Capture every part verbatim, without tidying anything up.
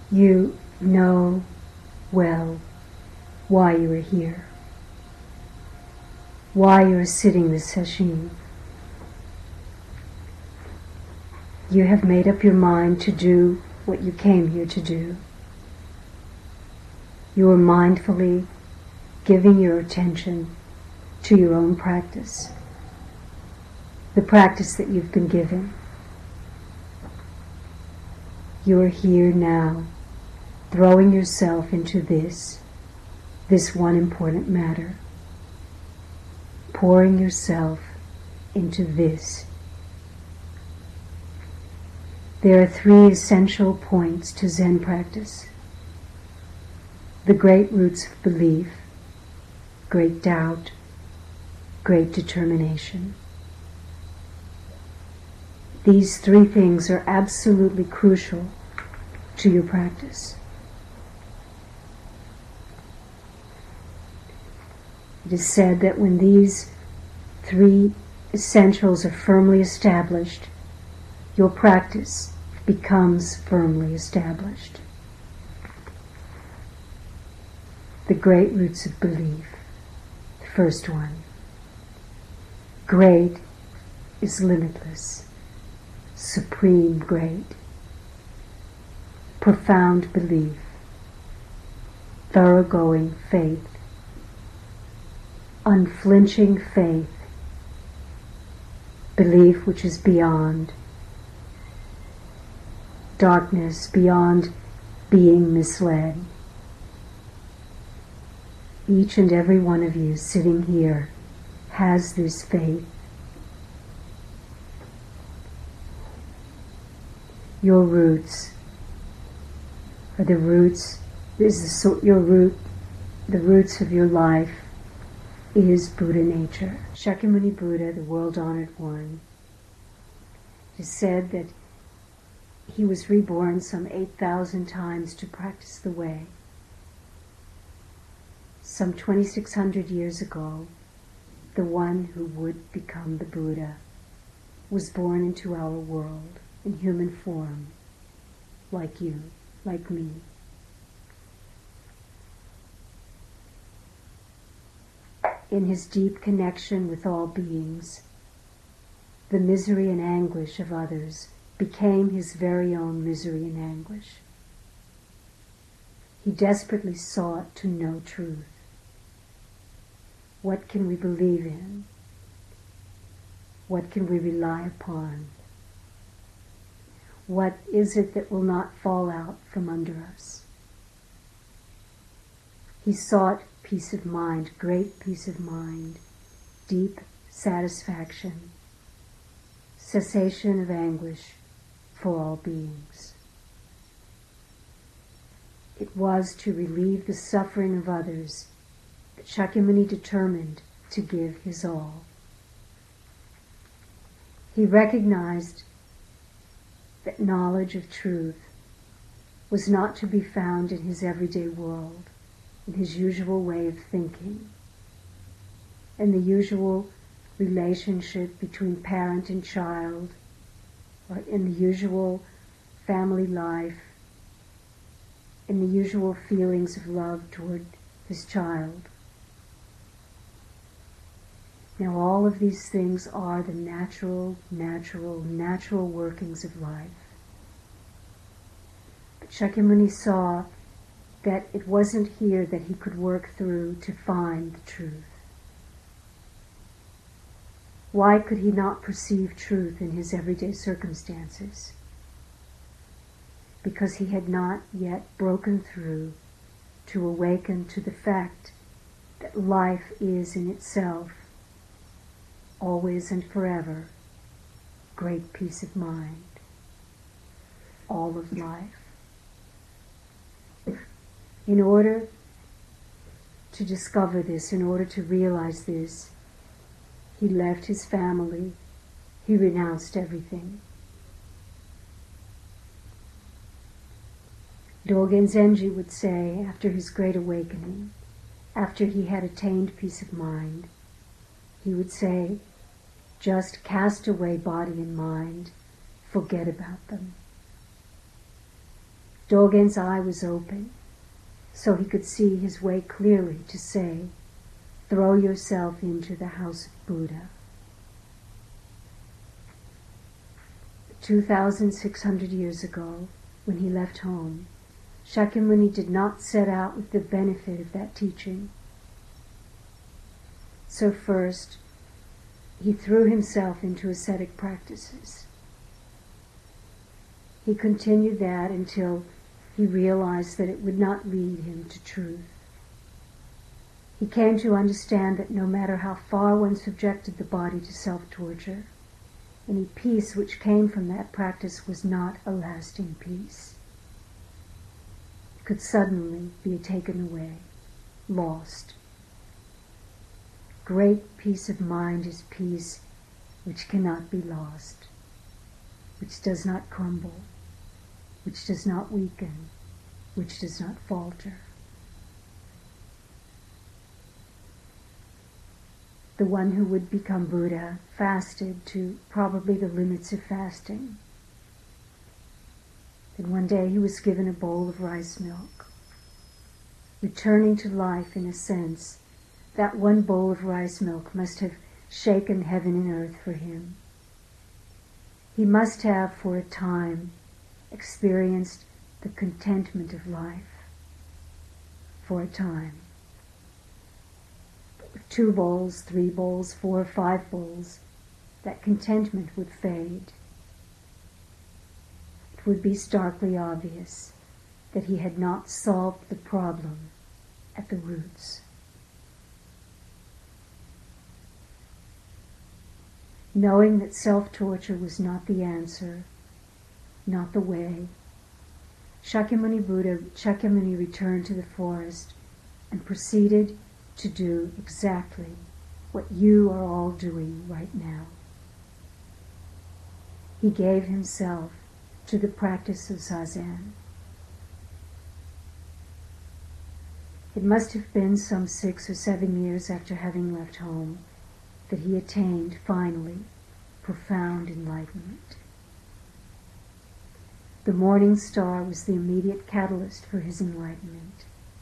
You know well why you are here, why you are sitting this sesshin. You have made up your mind to do what you came here to do. You are mindfully giving your attention to your own practice, the practice that you've been given. You are here now, throwing yourself into this, this one important matter, pouring yourself into this. There are three essential points to Zen practice: the great roots of belief, great doubt, great determination. These three things are absolutely crucial to your practice. It is said that when these three essentials are firmly established, your practice becomes firmly established. The great roots of belief. The first one. Great is limitless, supreme great. Profound belief, thoroughgoing faith, unflinching faith, belief which is beyond darkness, beyond being misled. Each and every one of you sitting here has this faith. Your roots are the roots, is the so, your root, the roots of your life is Buddha nature. Shakyamuni Buddha, the world-honored one, it is said that he was reborn some eight thousand times to practice the way. Some twenty-six hundred years ago, the one who would become the Buddha was born into our world in human form, like you, like me. In his deep connection with all beings, the misery and anguish of others became his very own misery and anguish. He desperately sought to know truth. What can we believe in? What can we rely upon? What is it that will not fall out from under us? He sought peace of mind, great peace of mind, deep satisfaction, cessation of anguish for all beings. It was to relieve the suffering of others that Shakyamuni determined to give his all. He recognized that knowledge of truth was not to be found in his everyday world, in his usual way of thinking, in the usual relationship between parent and child, or in the usual family life, in the usual feelings of love toward his child. Now all of these things are the natural, natural, natural workings of life. But Shakyamuni saw that it wasn't here that he could work through to find the truth. Why could he not perceive truth in his everyday circumstances? Because he had not yet broken through to awaken to the fact that life is in itself, always and forever, great peace of mind, all of life. In order to discover this, in order to realize this, he left his family, he renounced everything. Dogen Zenji would say, after his great awakening, after he had attained peace of mind, he would say, just cast away body and mind, forget about them. Dogen's eye was open, so he could see his way clearly to say, "Throw yourself into the house of Buddha." two thousand six hundred years ago, when he left home, Shakyamuni did not set out with the benefit of that teaching. So first, he threw himself into ascetic practices. He continued that until he realized that it would not lead him to truth. He came to understand that no matter how far one subjected the body to self-torture, any peace which came from that practice was not a lasting peace. It could suddenly be taken away, lost. Great peace of mind is peace which cannot be lost, which does not crumble, which does not weaken, which does not falter. The one who would become Buddha fasted to probably the limits of fasting. And one day he was given a bowl of rice milk. Returning to life, in a sense, that one bowl of rice milk must have shaken heaven and earth for him. He must have, for a time, experienced the contentment of life. For a time. But with two bowls, three bowls, four or five bowls, that contentment would fade. It would be starkly obvious that he had not solved the problem at the roots. Knowing that self-torture was not the answer, not the way, Shakyamuni Buddha, Shakyamuni returned to the forest and proceeded to do exactly what you are all doing right now. He gave himself to the practice of Zazen. It must have been some six or seven years after having left home that he attained, finally, profound enlightenment. The morning star was the immediate catalyst for his enlightenment.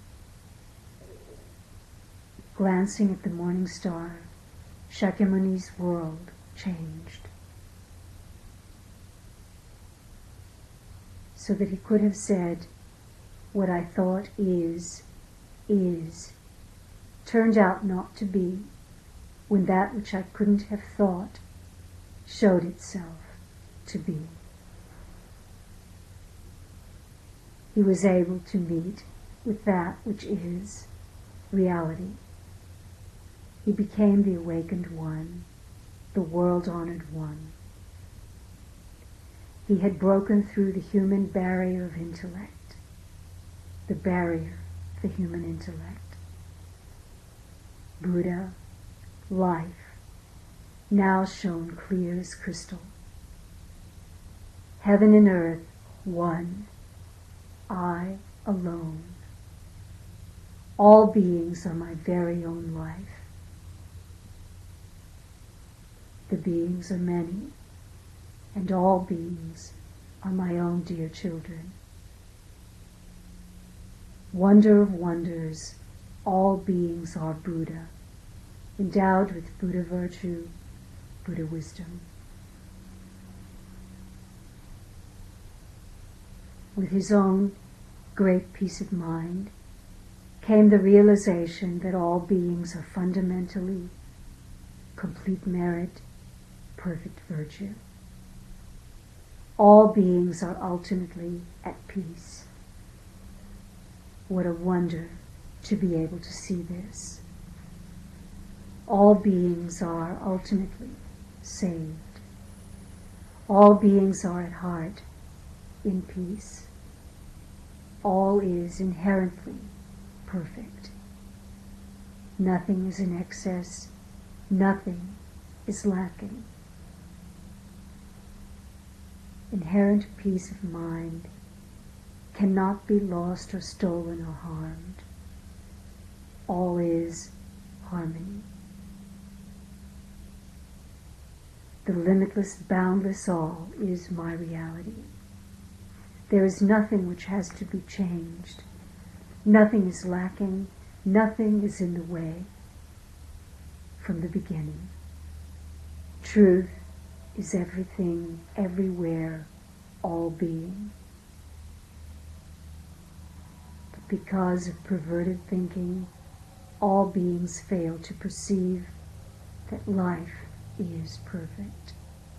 Glancing at the morning star, Shakyamuni's world changed. So that he could have said, "What I thought is, is," turned out not to be, when that which I couldn't have thought showed itself to be. He was able to meet with that which is reality. He became the awakened one, the world-honored one. He had broken through the human barrier of intellect, the barrier of the human intellect. Buddha, life, now shone clear as crystal. Heaven and earth, one, I alone. All beings are my very own life. The beings are many, and all beings are my own dear children. Wonder of wonders, all beings are Buddha, endowed with Buddha virtue, Buddha wisdom. With his own great peace of mind came the realization that all beings are fundamentally complete merit, perfect virtue. All beings are ultimately at peace. What a wonder to be able to see this. All beings are ultimately saved. All beings are at heart in peace. All is inherently perfect. Nothing is in excess. Nothing is lacking. Inherent peace of mind cannot be lost or stolen or harmed. All is harmony. The limitless, boundless all is my reality. There is nothing which has to be changed. Nothing is lacking. Nothing is in the way from the beginning. Truth is everything, everywhere, all being. But because of perverted thinking, all beings fail to perceive that life is perfect.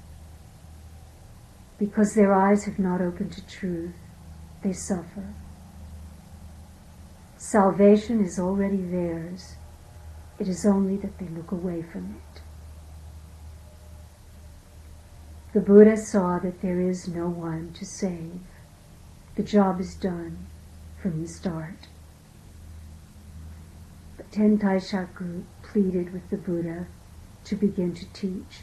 Because their eyes have not opened to truth, they suffer. Salvation is already theirs. It is only that they look away from it. The Buddha saw that there is no one to save. The job is done from the start. But Tentai Shaku pleaded with the Buddha to begin to teach.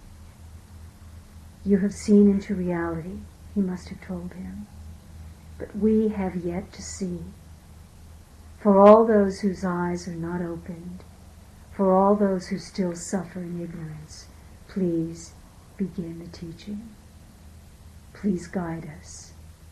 You have seen into reality, he must have told him, but we have yet to see. For all those whose eyes are not opened, for all those who still suffer in ignorance, please begin the teaching. Please guide us.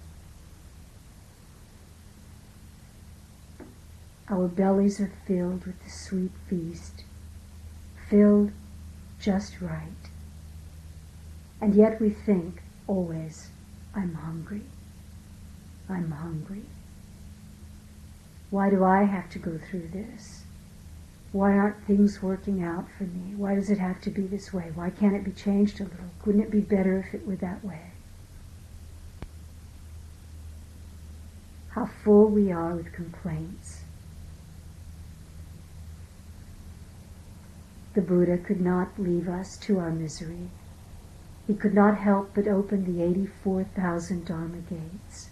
Our bellies are filled with the sweet feast, filled just right. And yet we think always, I'm hungry. I'm hungry. Why do I have to go through this? Why aren't things working out for me? Why does it have to be this way? Why can't it be changed a little? Wouldn't it be better if it were that way? How full we are with complaints. The Buddha could not leave us to our misery. He could not help but open the eighty-four thousand Dharma gates.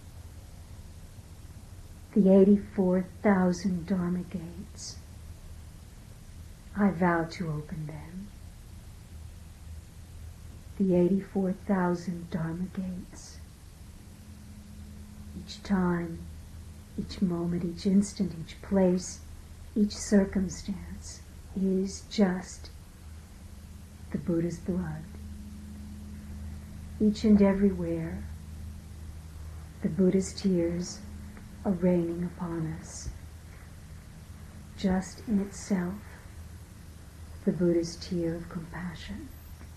The eighty-four thousand Dharma gates. I vow to open them. The eighty-four thousand Dharma gates. Each time, each moment, each instant, each place, each circumstance is just the Buddha's blood. Each and everywhere, the Buddha's tears are raining upon us. Just in itself, the Buddha's tear of compassion.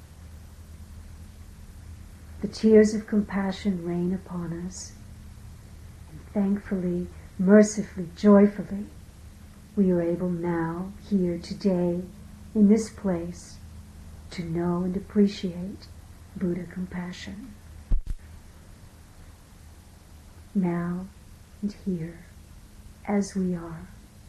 The tears of compassion rain upon us, and thankfully, mercifully, joyfully, we are able now, here, today, in this place, to know and appreciate Buddha compassion. Now and here, as we are.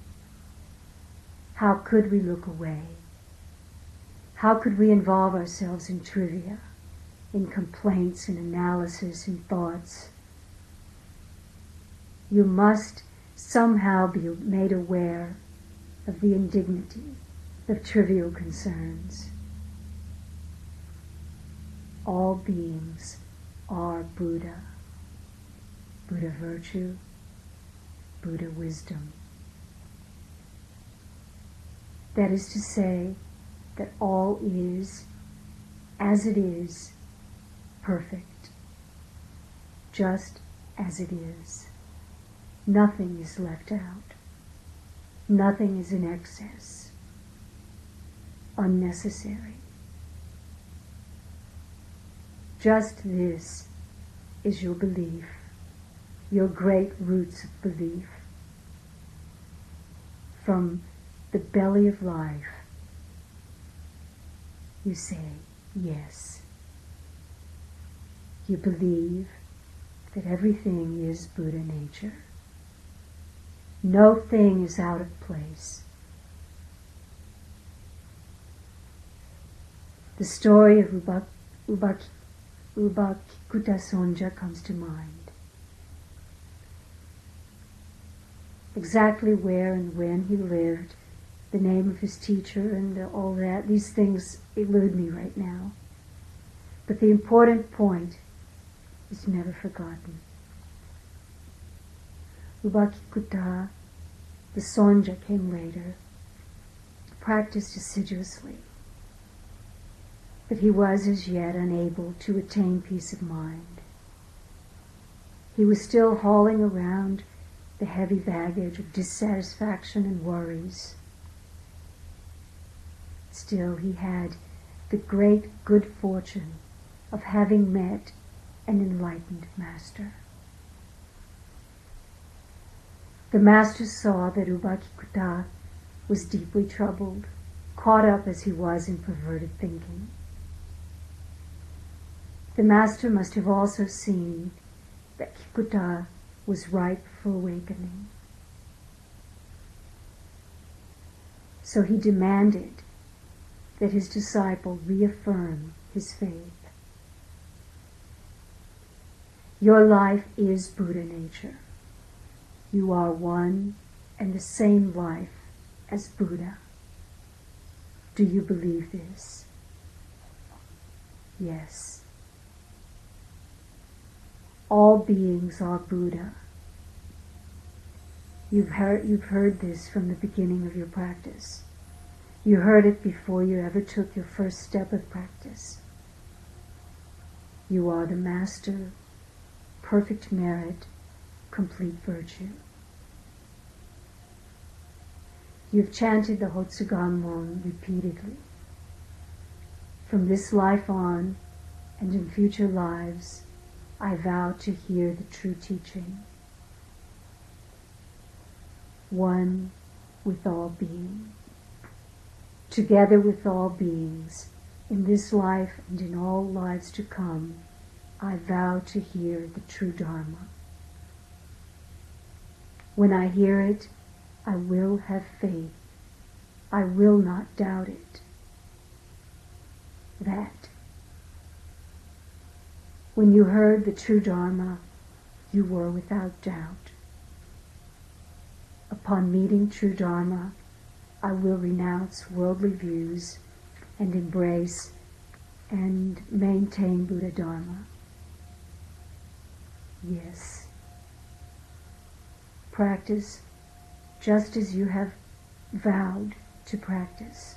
How could we look away? How could we involve ourselves in trivia, in complaints, in analysis, in thoughts? You must somehow be made aware of the indignity of trivial concerns. All beings are Buddha. Buddha virtue, Buddha wisdom. That is to say that all is, as it is, perfect, just as it is. Nothing is left out. Nothing is in excess, unnecessary. Just this is your belief, your great roots of belief. From the belly of life, you say, yes. You believe that everything is Buddha nature. No thing is out of place. The story of Ubak, Ubak, Ubakikuta Sonja comes to mind. Exactly where and when he lived, the name of his teacher and all that, these things elude me right now. But the important point is never forgotten. Ubakikuta, the Sonja, came later, practiced assiduously, but he was as yet unable to attain peace of mind. He was still hauling around the heavy baggage of dissatisfaction and worries. Still, he had the great good fortune of having met an enlightened master. The master saw that U Ba Kikuta was deeply troubled, caught up as he was in perverted thinking. The master must have also seen that Kikuta was ripe for awakening. So he demanded that his disciple reaffirm his faith. Your life is Buddha nature. You are one and the same life as Buddha. Do you believe this? Yes. All beings are Buddha. You've heard, you've heard this from the beginning of your practice. You heard it before you ever took your first step of practice. You are the master, perfect merit, complete virtue. You've chanted the Hotsugammon repeatedly. From this life on, and in future lives, I vow to hear the true teaching. One with all being. Together with all beings, in this life and in all lives to come, I vow to hear the true Dharma. When I hear it, I will have faith. I will not doubt it. That. When you heard the true Dharma, you were without doubt. Upon meeting true Dharma, I will renounce worldly views and embrace and maintain Buddha Dharma. Yes. Practice just as you have vowed to practice.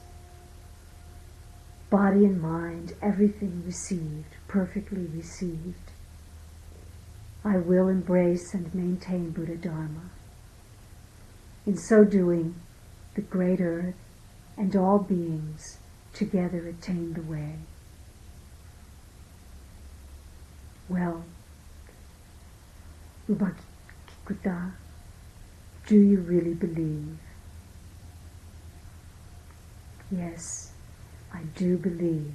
Body and mind, everything received, perfectly received. I will embrace and maintain Buddha Dharma. In so doing, the great earth and all beings together attain the way. Well, U Ba Kikuta, do you really believe? Yes, I do believe.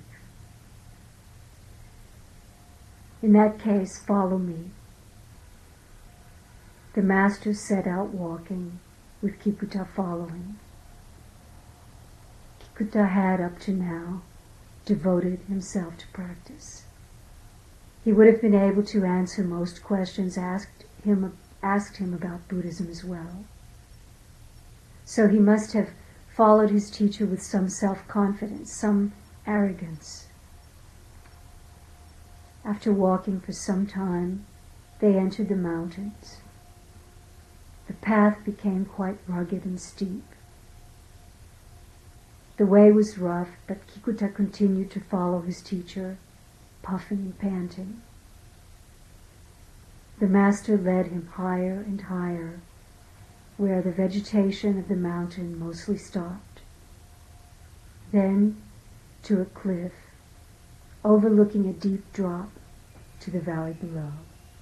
In that case, follow me. The master set out walking, with Kikuta following. Kikuta had, up to now, devoted himself to practice. He would have been able to answer most questions asked him, asked him about Buddhism as well. So he must have followed his teacher with some self-confidence, some arrogance. After walking for some time, they entered the mountains. The path became quite rugged and steep. The way was rough, but Kikuta continued to follow his teacher, puffing and panting. The master led him higher and higher, where the vegetation of the mountain mostly stopped. Then to a cliff, overlooking a deep drop to the valley below.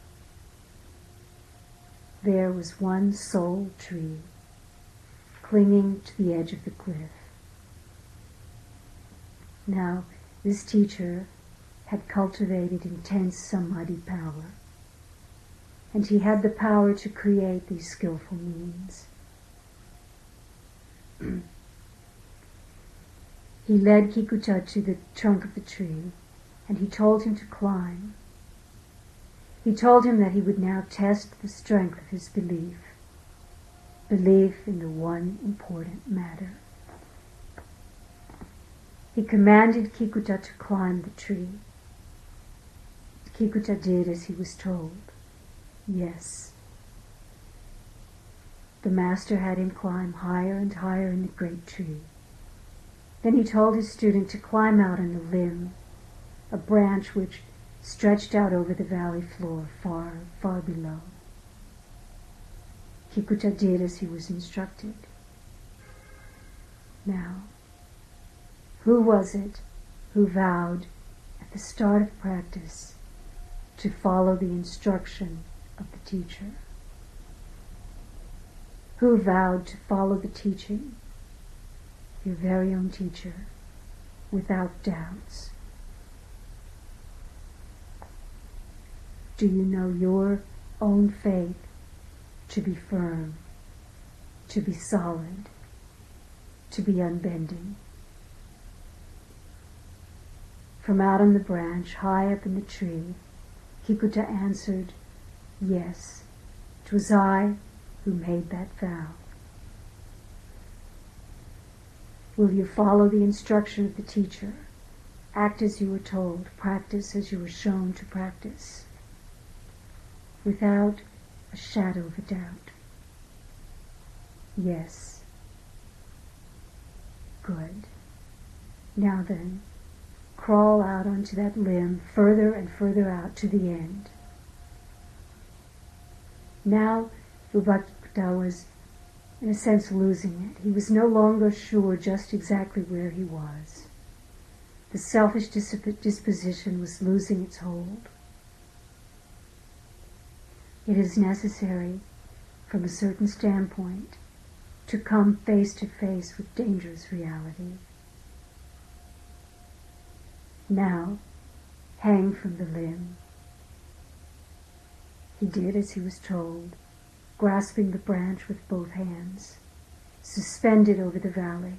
There was one sole tree, clinging to the edge of the cliff. Now, this teacher had cultivated intense samadhi power, and he had the power to create these skillful means. He led Kikuta to the trunk of the tree, and he told him to climb. He told him that he would now test the strength of his belief, belief in the one important matter. He commanded Kikuta to climb the tree. Kikuta did as he was told. Yes. The master had him climb higher and higher in the great tree. Then he told his student to climb out on a limb, a branch which stretched out over the valley floor, far, far below. Kikuta did as he was instructed. Now, who was it who vowed at the start of practice to follow the instruction of the teacher? Who vowed to follow the teaching of your very own teacher without doubts? Do you know your own faith to be firm, to be solid, to be unbending? From out on the branch, high up in the tree, Kikuta answered, yes, 'twas I who made that vow. Will you follow the instruction of the teacher, act as you were told, practice as you were shown to practice, without a shadow of a doubt? Yes. Good. Now then, crawl out onto that limb, further and further out to the end. Now, Ubhakta was, in a sense, losing it. He was no longer sure just exactly where he was. The selfish disposition was losing its hold. It is necessary, from a certain standpoint, to come face to face with dangerous reality. Now, hang from the limb. He did as he was told, grasping the branch with both hands, suspended over the valley.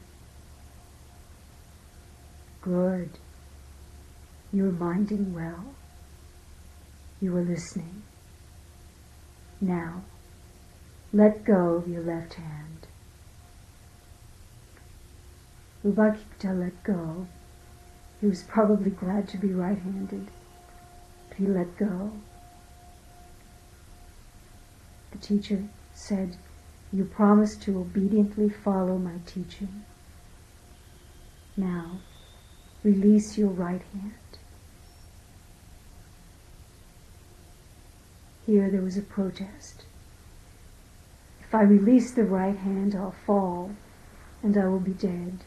Good. You were minding well. You were listening. Now, let go of your left hand. Ubhakta let go. He was probably glad to be right-handed, but he let go. The teacher said, you promise to obediently follow my teaching. Now, release your right hand. Here there was a protest. If I release the right hand, I'll fall, and I will be dead.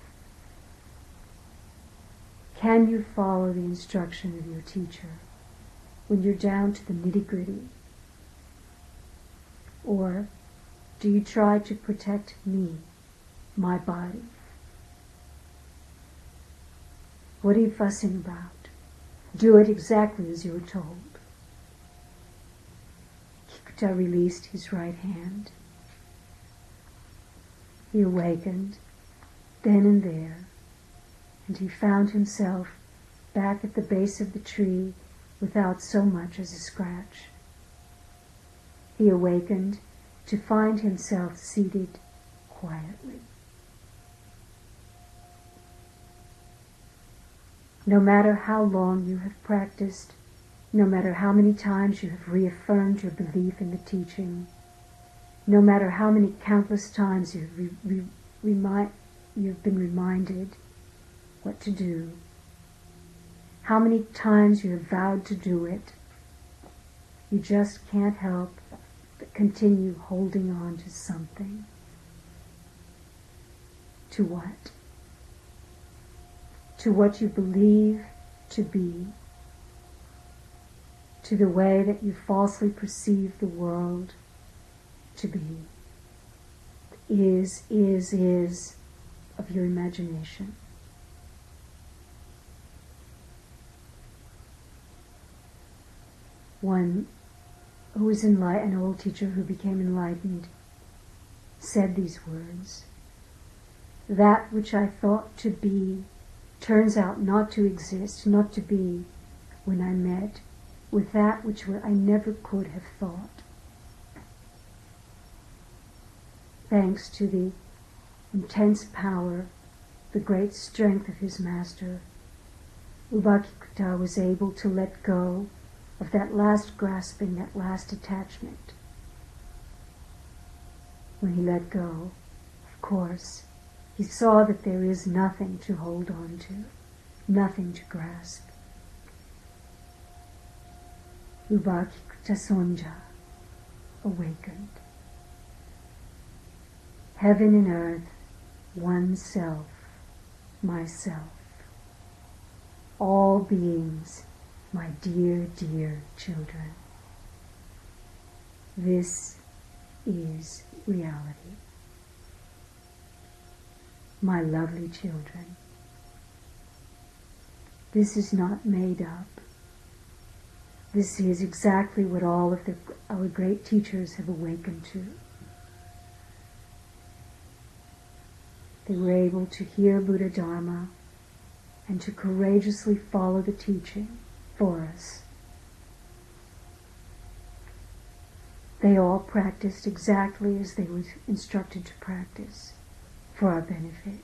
Can you follow the instruction of your teacher when you're down to the nitty-gritty? Or do you try to protect me, my body? What are you fussing about? Do it exactly as you were told. Kikuta released his right hand. He awakened, then and there, and he found himself back at the base of the tree without so much as a scratch. He awakened to find himself seated quietly. No matter how long you have practiced, no matter how many times you have reaffirmed your belief in the teaching, no matter how many countless times you've, re- re- remi- you've been reminded what to do, how many times you have vowed to do it, you just can't help but continue holding on to something. To what? To what you believe to be, to the way that you falsely perceive the world to be, is, is, is of your imagination. One who was enlightened, an old teacher who became enlightened, said these words, that which I thought to be turns out not to exist, not to be, when I met with that which I never could have thought. Thanks to the intense power, the great strength of his master, Ubhakta was able to let go of that last grasping, that last attachment. When he let go, of course, he saw that there is nothing to hold on to, nothing to grasp. Ubhakita Sonja, awakened. Heaven and earth, one self, myself. All beings, my dear, dear children. This is reality. My lovely children. This is not made up. This is exactly what all of the, our great teachers have awakened to. They were able to hear Buddha Dharma and to courageously follow the teaching for us. They all practiced exactly as they were instructed to practice for our benefit.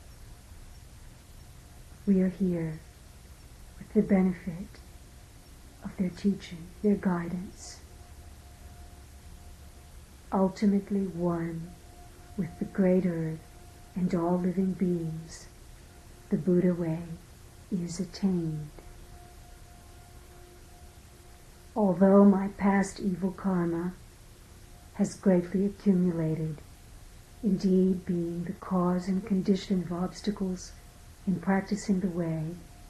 We are here with the benefit of their teaching, their guidance. Ultimately one with the great earth and all living beings, the Buddha way is attained. Although my past evil karma has greatly accumulated, indeed being the cause and condition of obstacles in practicing the way,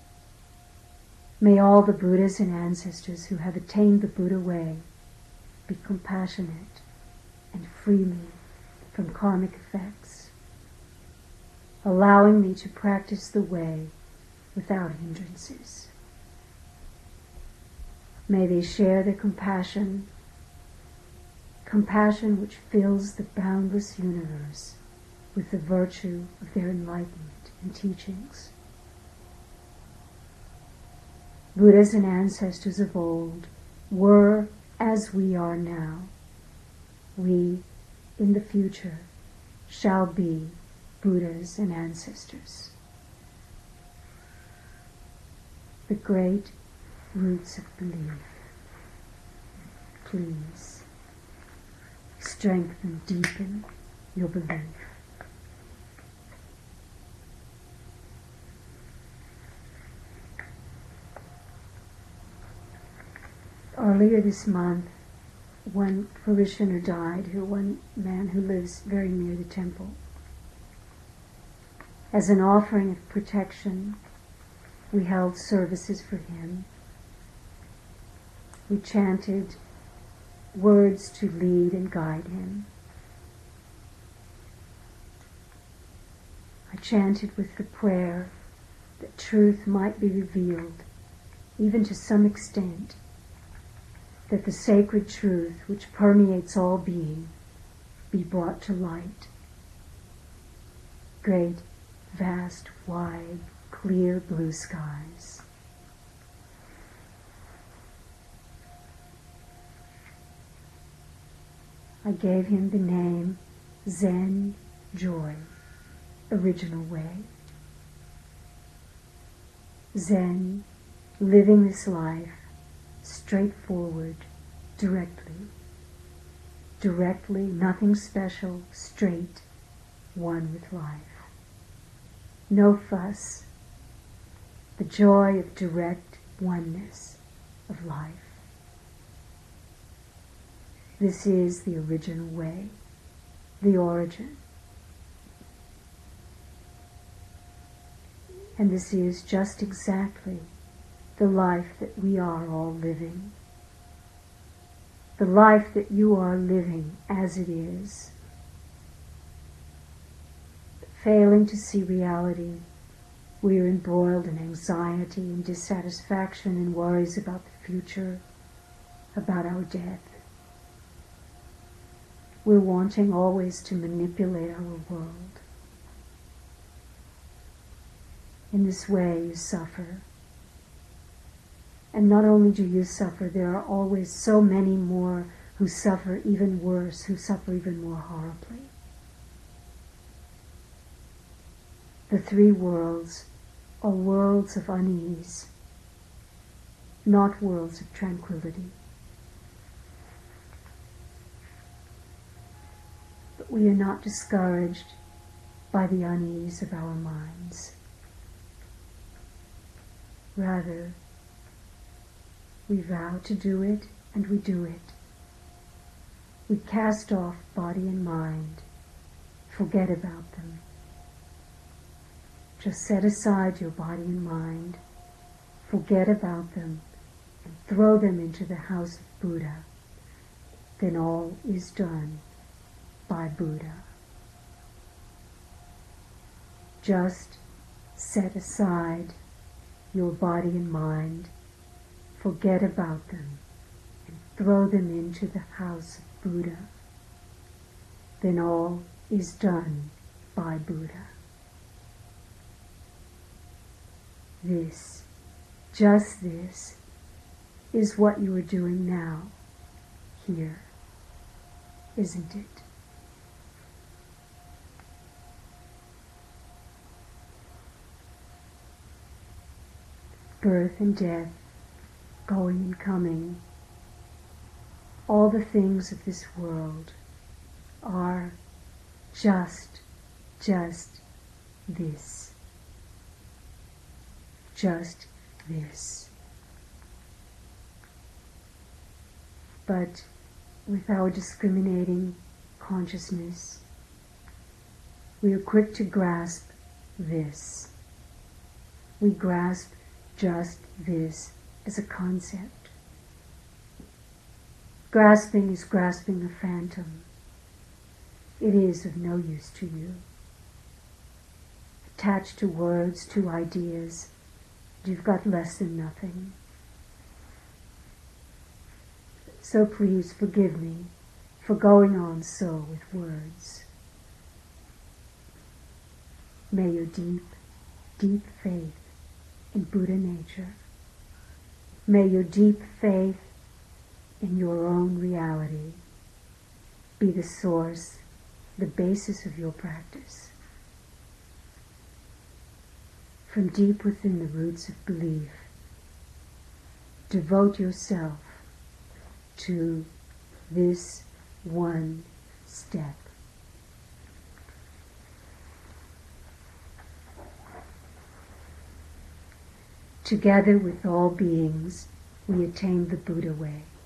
may all the Buddhas and ancestors who have attained the Buddha way be compassionate and free me from karmic effects, allowing me to practice the way without hindrances. May they share their compassion, compassion which fills the boundless universe with the virtue of their enlightenment and teachings. Buddhas and ancestors of old were as we are now. We, in the future, shall be Buddhas and ancestors. The great roots of belief. Please strengthen, deepen your belief. Earlier this month, one parishioner died, who one man who lives very near the temple. As an offering of protection, we held services for him. We chanted words to lead and guide him. I chanted with the prayer that truth might be revealed, even to some extent, that the sacred truth which permeates all being be brought to light. Great, vast, wide, clear blue skies. I gave him the name Zen Joy, original way. Zen, living this life straightforward, directly. Directly, nothing special, straight, one with life. No fuss, the joy of direct oneness of life. This is the original way, the origin. And this is just exactly the life that we are all living. The life that you are living as it is. Failing to see reality, we are embroiled in anxiety and dissatisfaction and worries about the future, about our death. We're wanting always to manipulate our world. In this way you suffer. And not only do you suffer, there are always so many more who suffer even worse, who suffer even more horribly. The three worlds are worlds of unease, not worlds of tranquility. But we are not discouraged by the unease of our minds. Rather, We vow to do it, and we do it. We cast off body and mind, forget about them. Just set aside your body and mind, forget about them, and throw them into the house of Buddha. Then all is done by Buddha. Just set aside your body and mind, forget about them, and throw them into the house of Buddha. Then all is done by Buddha. This, just this, is what you are doing now, here, isn't it? Birth and death, going and coming, all the things of this world are just, just this. Just this. But with our discriminating consciousness, we are quick to grasp this. We grasp just this as a concept. Grasping is grasping a phantom. It is of no use to you. Attached to words, to ideas, you've got less than nothing. So please forgive me for going on so with words. May your deep, deep faith in Buddha nature, may your deep faith in your own reality be the source, the basis of your practice. From deep within the roots of belief, devote yourself to this one step. Together with all beings, we attain the Buddha way.